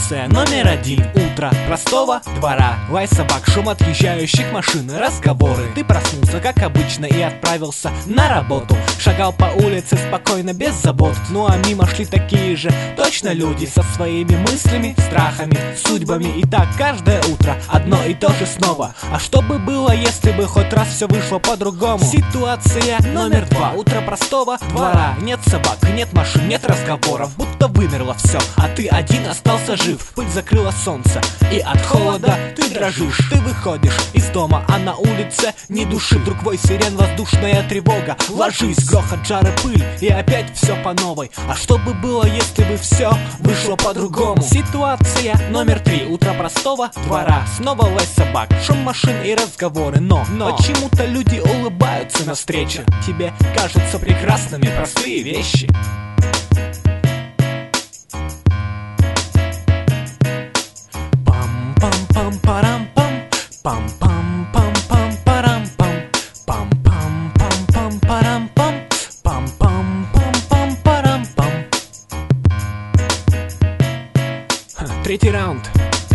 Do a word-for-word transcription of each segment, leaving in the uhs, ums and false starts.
Ситуация номер один. Утро простого двора. Лай собак, шум отъезжающих машин, разговоры. Ты проснулся, как обычно, и отправился на работу. Шагал по улице спокойно, без забот. Ну а мимо шли такие же точно люди, со своими мыслями, страхами, судьбами. И так каждое утро одно и то же снова. А что бы было, если бы хоть раз все вышло по-другому? Ситуация номер два. Утро простого двора. Нет собак, нет машин, нет разговоров, будто вымерло все, а ты один остался жив. Пыль закрыла солнце, и от холода ты дрожишь. Ты выходишь из дома, а на улице ни души. Вдруг вой сирен, воздушная тревога. Ложись, грохот, жары, пыль, и опять все по новой. А что бы было, если бы все вышло по-другому? Ситуация номер три. Утро простого двора. Снова лай собак, шум машин и разговоры. Но, Но почему-то люди улыбаются навстречу. Тебе кажутся прекрасными простые вещи. Пам-пам-пам-парам-пам, пам-пам-пам-пам-парам-пам, пам-пам-пам-пам-парам-пам, пам-пам-пам-пам-парам-пам. Третий раунд.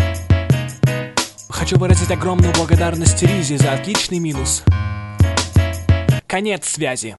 Хочу выразить огромную благодарность Ризе за отличный минус. Конец связи.